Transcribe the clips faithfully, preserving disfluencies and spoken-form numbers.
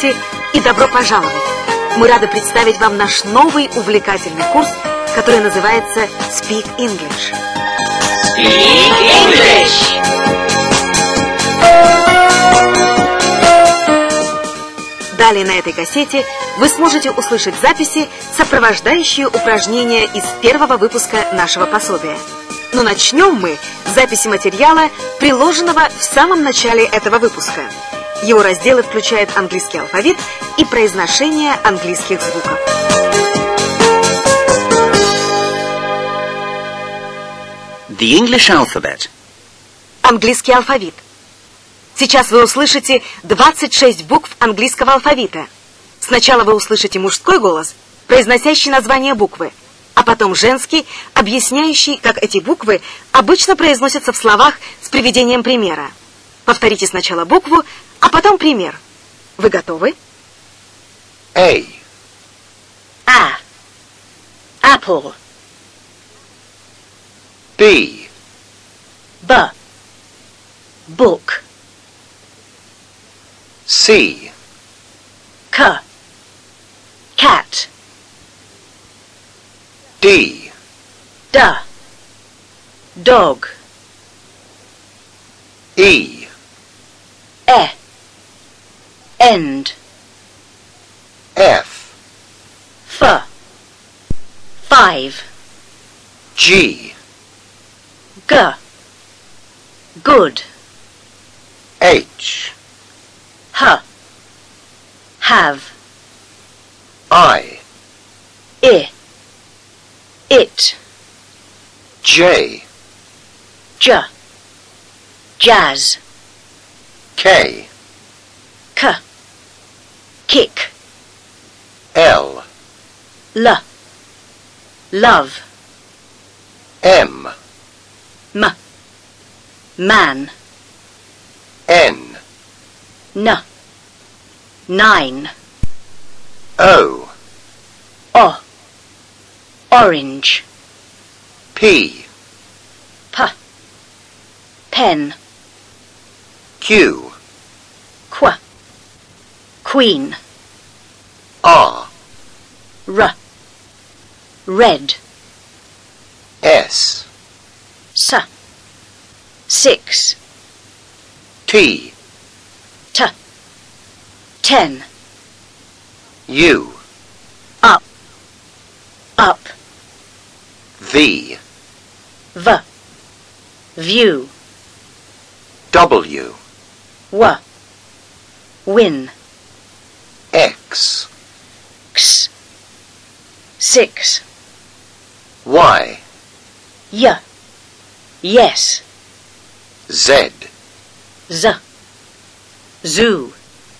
Здравствуйте и добро пожаловать! Мы рады представить вам наш новый увлекательный курс, который называется Speak English. Speak English! Далее на этой кассете вы сможете услышать записи, сопровождающие упражнения из первого выпуска нашего пособия. Но начнем мы с записи материала, приложенного в самом начале этого выпуска. Его разделы включают английский алфавит и произношение английских звуков. The English alphabet. Английский алфавит. Сейчас вы услышите двадцать шесть букв английского алфавита. Сначала вы услышите мужской голос, произносящий название буквы, а потом женский, объясняющий, как эти буквы обычно произносятся в словах с приведением примера. Повторите сначала букву, а потом пример. Вы готовы? A. A. Apple. B. B. Book. C. C. Cat. D. D. Dog. E. E. End. F. F. Five. G. G. Good. H. H. Have. I. I. It. J. J. Jazz. K. K. Kick. L. L. Love. M. M. Man. N. N. Nine. O. O. Orange. P. P. Pen. Q. Qu. Queen. R. R. Red. S. S. Six. T. T. Ten. U. Up. Up. V. V. View. W. W. Win. X. X. Six. Y. Y. Yes. Z. Z. Zoo.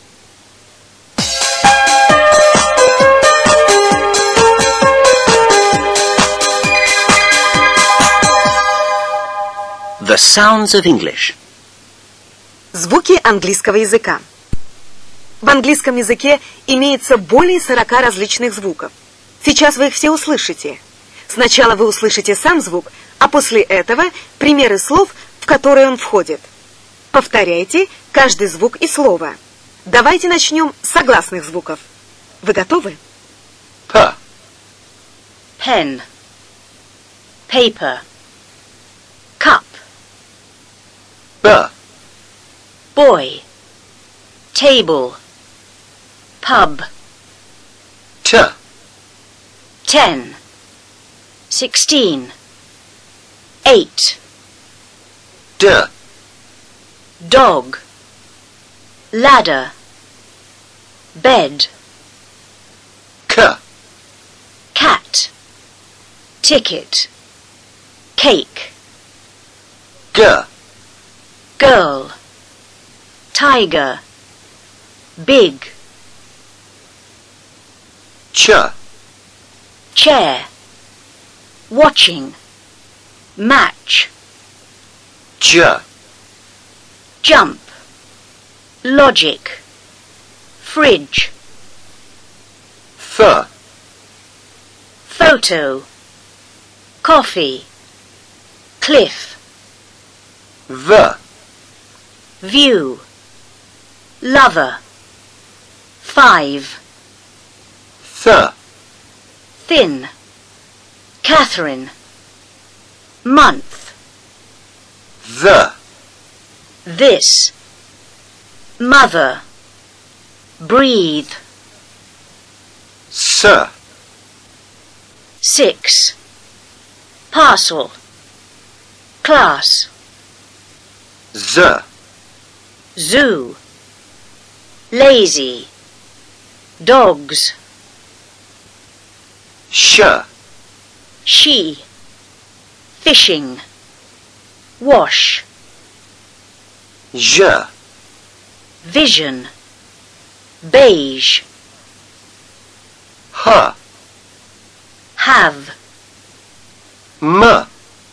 The sounds of English. Звуки английского языка. В английском языке имеется более сорока различных звуков. Сейчас вы их все услышите. Сначала вы услышите сам звук, а после этого примеры слов, в которые он входит. Повторяйте каждый звук и слово. Давайте начнем с согласных звуков. Вы готовы? P. Pen. Paper. Cup. B. Boy. Table. Pub. T. Ten. Sixteen. Eight. D. Dog. Ladder. Bed. K. Cat. Ticket. Cake. G. Girl. Tiger. Big. Ch. Chair. Watching. Match. J. Jump. Logic. Fridge. F. Photo. Coffee. Cliff. V. View. Lover. five, th, thin, Catherine, month, the, this, mother, breathe, s, six, parcel, class, z, zoo, lazy, dogs, sh, she, fishing, wash, j, vision, beige, h, have, m,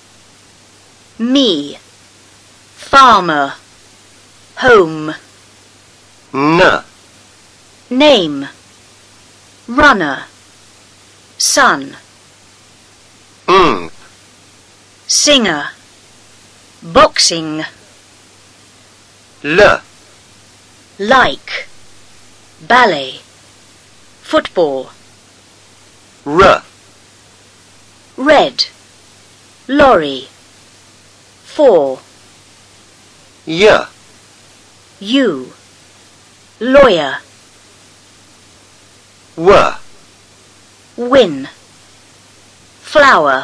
me, farmer, home, n, name, runner, sun, ng, singer, boxing, l, like, ballet, football, r, red, lorry, four, y, you, lawyer, w, win, flower.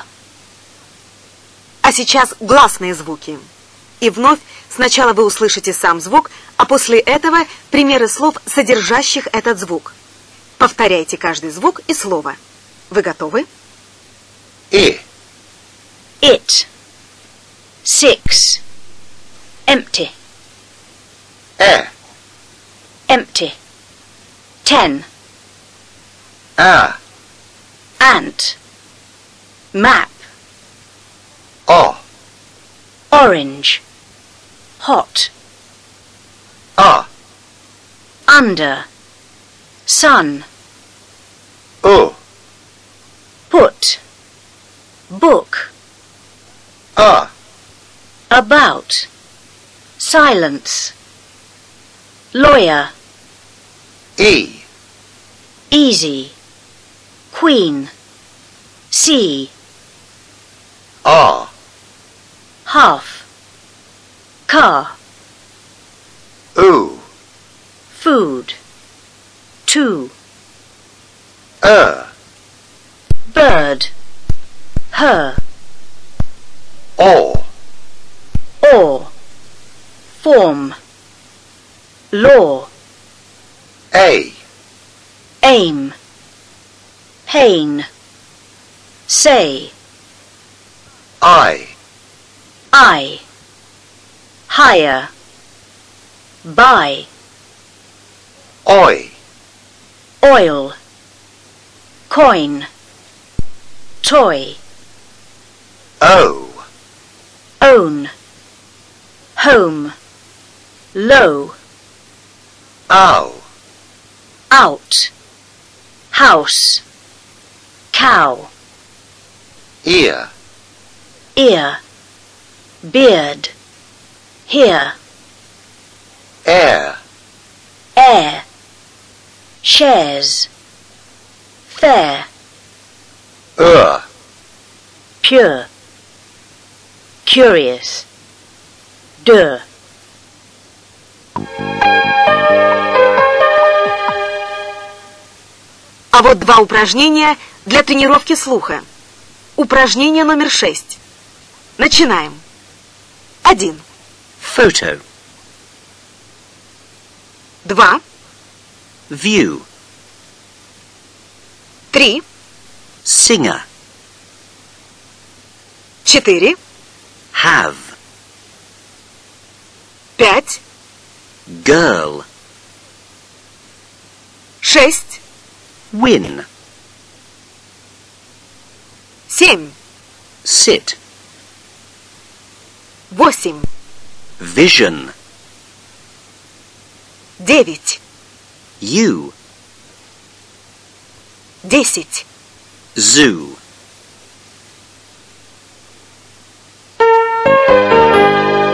А сейчас гласные звуки. И вновь сначала вы услышите сам звук, а после этого примеры слов, содержащих этот звук. Повторяйте каждый звук и слово. Вы готовы? и, It, six, empty, э, empty, ten, а, ant, map, о, orange, hot, а, under, sun, о, put, book, а, about, silence, lawyer, и, easy, queen, sea, а, half, car, у, food, two, э, bird, her, о, or, form, law, эй, aim, pain, say, I, I, hire, buy, ой, oil, coin, toy, о, own, home, low, ау, out, house, cow, ear, ear, beard, here, air, air, shares, fair, ur, pure, curious, de. А вот два упражнения для тренировки слуха. Упражнение номер шесть. Начинаем. Один. Photo. Два. View. Три. Singer. Четыре. Have. Пять. Girl. Шесть. Win. Семь. Sit. Восемь. Vision. Девять. You. Десять. Zoo.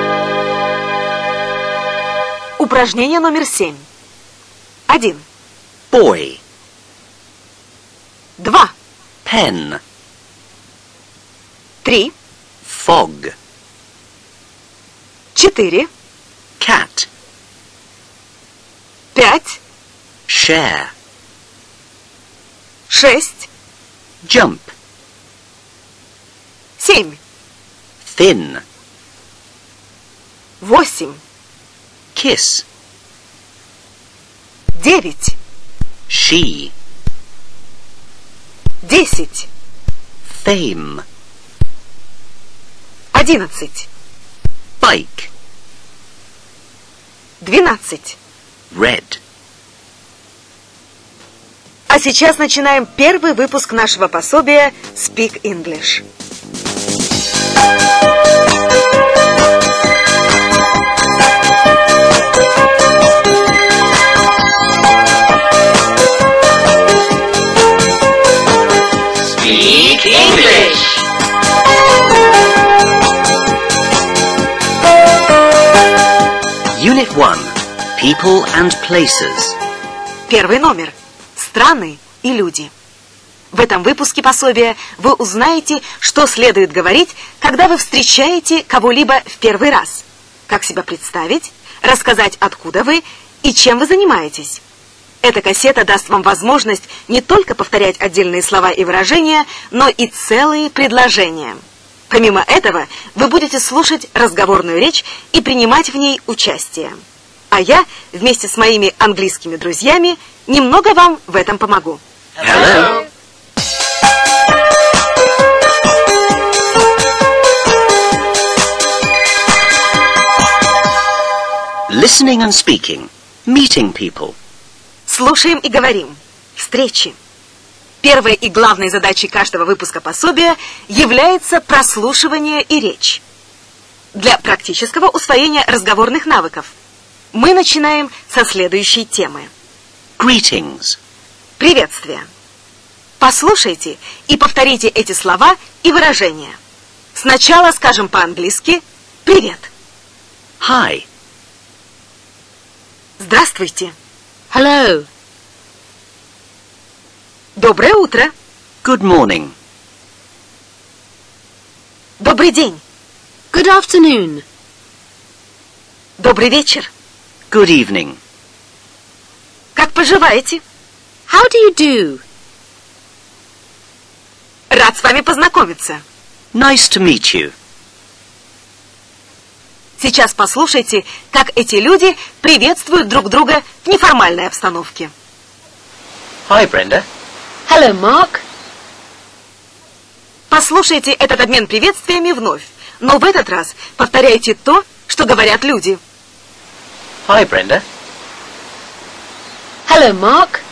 Упражнение номер семь. Один. boy. Два. Pen. Три. Fog. Четыре. Cat. Пять. Share. Шесть. Jump. Семь. Thin. Восемь. Kiss. Девять. She. Десять. Fame. Одиннадцать. Bike. Двенадцать. Red. А сейчас начинаем первый выпуск нашего пособия Speak English. Speak English. Unit one. People and places. Первый номер. Страны и люди. В этом выпуске пособия вы узнаете, что следует говорить, когда вы встречаете кого-либо в первый раз. Как себя представить, рассказать, откуда вы и чем вы занимаетесь. Эта кассета даст вам возможность не только повторять отдельные слова и выражения, но и целые предложения. Помимо этого, вы будете слушать разговорную речь и принимать в ней участие. А я вместе с моими английскими друзьями немного вам в этом помогу. Hello. Listening and speaking. Meeting people. Слушаем и говорим. Встречи. Первой и главной задачей каждого выпуска пособия является прослушивание и речь. Для практического усвоения разговорных навыков мы начинаем со следующей темы. Greetings. Приветствие. Послушайте и повторите эти слова и выражения. Сначала скажем по-английски «Привет». Hi. Здравствуйте. Hello. Доброе утро. Good morning. Добрый день. Good afternoon. Добрый вечер. Good evening. Как поживаете? How do you do? Рад с вами познакомиться. Nice to meet you. Сейчас послушайте, как эти люди приветствуют друг друга в неформальной обстановке. Hi, Brenda. Hello, Mark. Послушайте этот обмен приветствиями вновь, но в этот раз повторяйте то, что говорят люди. Hi, Brenda. Hello, Mark.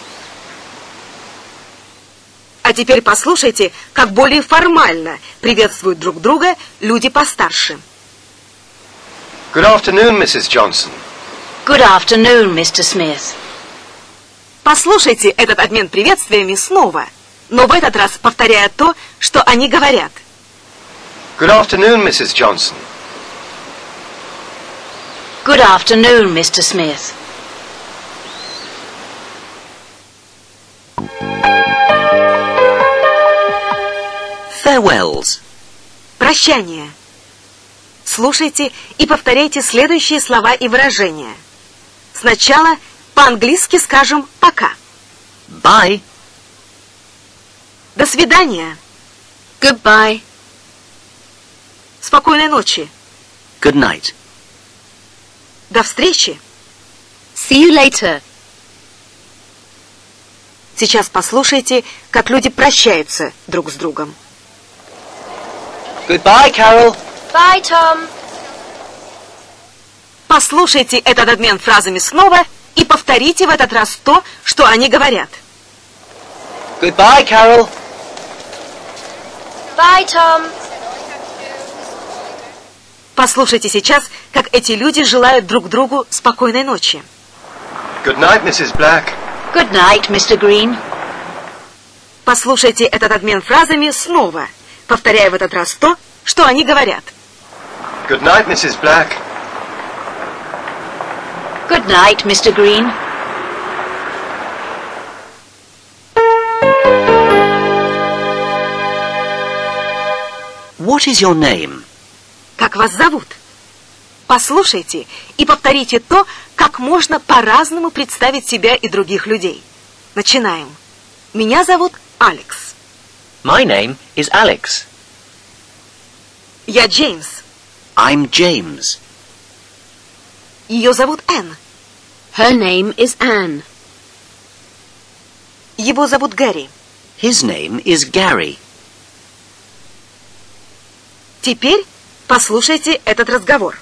А теперь послушайте, как более формально приветствуют друг друга люди постарше. Good afternoon, миссис Johnson. Good afternoon, мистер Smith. Послушайте этот обмен приветствиями снова, но в этот раз повторяя то, что они говорят. Good afternoon, миссис Johnson. Good afternoon, мистер Smith. Farewells. Прощание. Слушайте и повторяйте следующие слова и выражения. Сначала по-английски скажем «пока». Bye. До свидания. Goodbye. Спокойной ночи. Good night. До встречи. See you later. Сейчас послушайте, как люди прощаются друг с другом. Goodbye, Carol. Bye, Tom. Послушайте этот обмен фразами снова и повторите в этот раз то, что они говорят. Goodbye, Carol. Bye, Tom. Послушайте сейчас, как эти люди желают друг другу спокойной ночи. Good night, миссис Black. Good night, мистер Green. Послушайте этот обмен фразами снова, повторяя в этот раз то, что они говорят. Good night, миссис Black. Good night, мистер Green. What is your name? Как вас зовут? Послушайте и повторите то, как можно по-разному представить себя и других людей. Начинаем. Меня зовут Алекс. My name is Alex. Я Джеймс. I'm James. Ее зовут Энн. Her name is Anne. Его зовут Гэри. His name is Gary. Теперь послушайте этот разговор.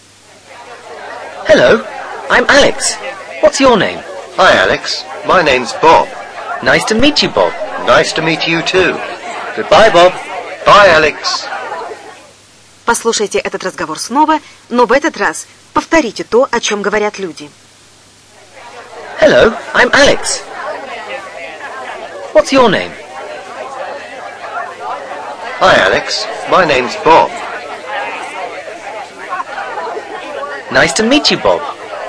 Hello, I'm Alex. What's your name? Hi, Alex. My name's Bob. Nice to meet you, Bob. Nice to meet you too. Goodbye, Bob. Bye, Alex. Послушайте этот разговор снова, но в этот раз повторите то, о чем говорят люди. Hello, I'm Alex. What's your name? Hi, Alex. My name's Bob. Nice to meet you, Bob.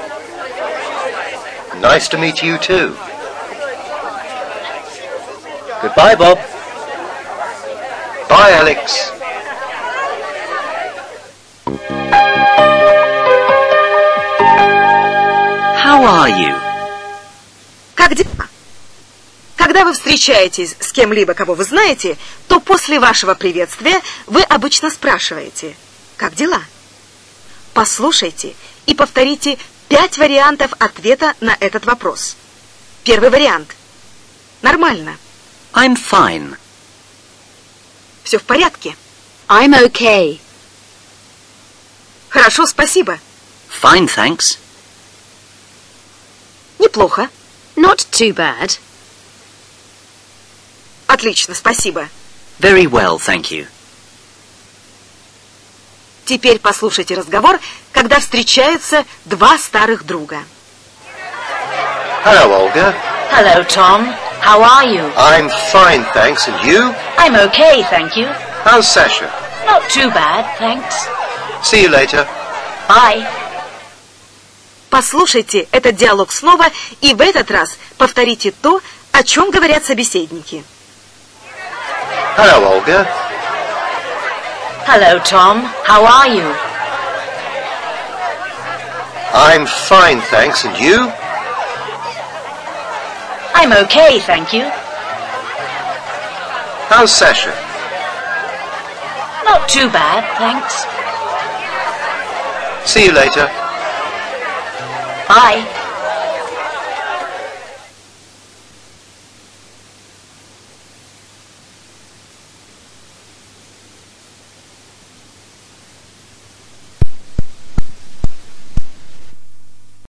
Nice to meet you too. Goodbye, Bob. Bye, Alex. How are you? Как дела? Когда вы встречаетесь с кем-либо, кого вы знаете, то после вашего приветствия вы обычно спрашиваете: «Как дела?». Послушайте и повторите пять вариантов ответа на этот вопрос. Первый вариант. Нормально. I'm fine. Все в порядке. I'm okay. Хорошо, спасибо. Fine, thanks. Неплохо. Not too bad. Отлично, спасибо. Very well, thank you. Теперь послушайте разговор, когда встречаются два старых друга. Hello, Olga. Hello, Tom. How are you? I'm fine, thanks. And you? I'm okay, thank you. How's Sasha? Not too bad, thanks. See you later. Bye. Послушайте этот диалог снова и в этот раз повторите то, о чем говорят собеседники. Hello, Olga. Hello, Tom. How are you? I'm fine, thanks. And you? I'm okay, thank you. How's Sasha? Not too bad, thanks. See you later. Bye.